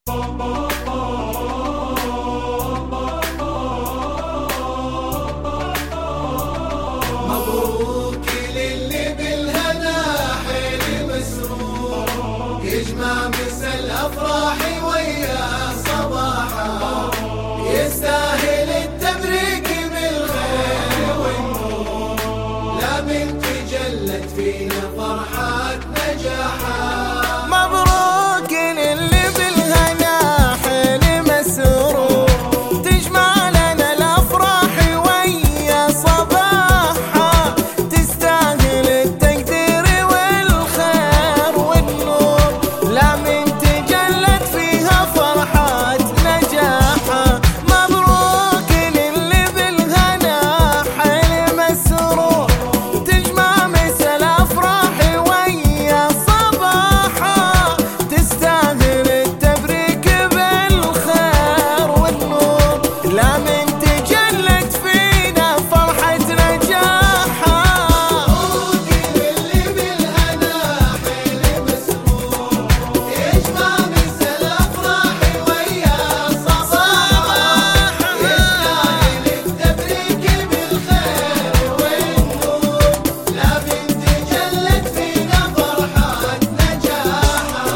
مبروك للي بالهنا حيل مسرور، يجمع مسا الافراح ويا صباحا، يستاهل التبريك بالخير والنور، لا من تجلت فينا فرحة نجاحا. مبروك للي بالهنا حيل مسرور، تجمع لنا الافراح ويا صباحا، تستاهل التقدير والخير والنور، لا من تجلت فيها فرحة نجاحا. مبروك للي بالهنا حيل مسرور، تجمع مسا الافراح ويا صباحا، تستاهل التبريك بالخير والنور، لا من تجلت فينا فرحة نجاحا. مبروك للي بالهنا حيل مسرور، يجمع مسا الافراح ويا صباحا، يستاهل التبريك بالخير والنور، لا من تجلت فينا فرحة نجاحا.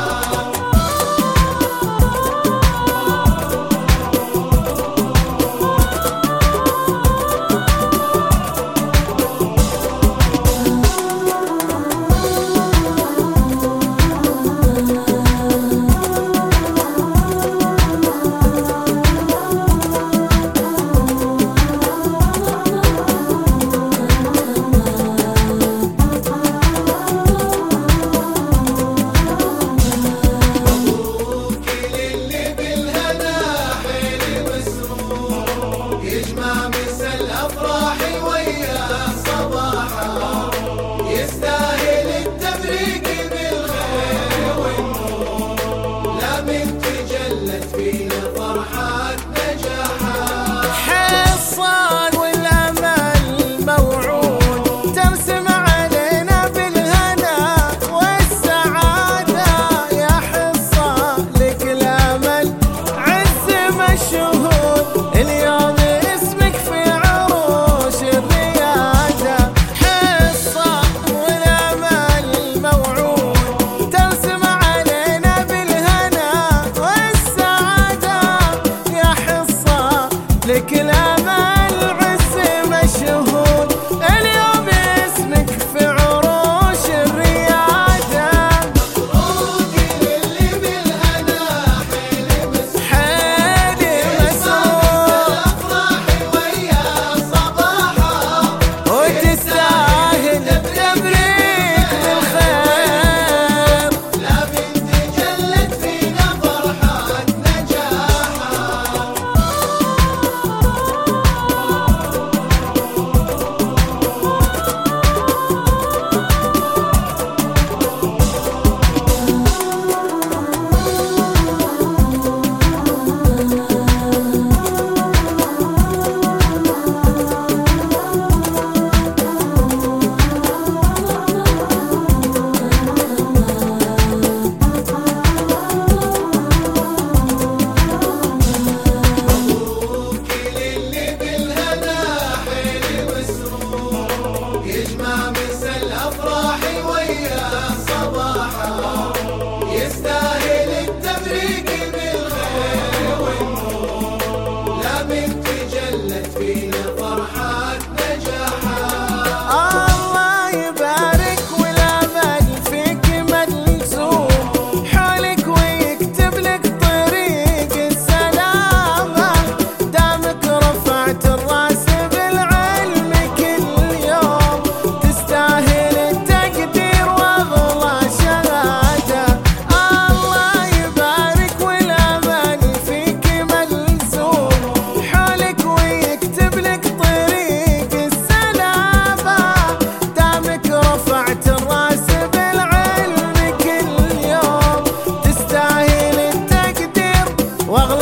مبروك للي بالهنا حيل مسرور، يجمع مسا الافراح ويا صباحا، يستاهل التبريك بالخير والنور، لا من تجلت فينا فرحة نجاحا. حصان والامل موعود، ترسم علينا بالهنا والسعادة، يا حصان لك الامل عز مشهود، اليوم اسمك في عروش الريادة. حصان والامل موعود، ترسم علينا بالهنا والسعادة، يا حصان لك الامل عز مشهود، اليوم اسمك في عروش الريادة. مبروك للي بالهنا حيل مسرور، حيل مسرور الافراح ويا صباحا، وتستاهل التبريك بالخير، لا من تجلت فينا فرحة نجاحا. مبروك للي بالهنا حيل مسرور، يجمع مسا الافراح ويا صباحا، يستاهل التبريك بالخير والنور، لا من تجلت فينا فرحة نجاحا. الله يبارك والامل فيك ملزوم، حولك ويكتب لك طريق السلامة، دامك رفعت الراس بالعلم كل يوم، تستاهل التقدير واغلى شهادة. الله يبارك والامل فيك ملزوم، حولك ويكتب لك طريق السلامة، دامك رفعت الراس بالعلم كل يوم، تستاهل التقدير واغلى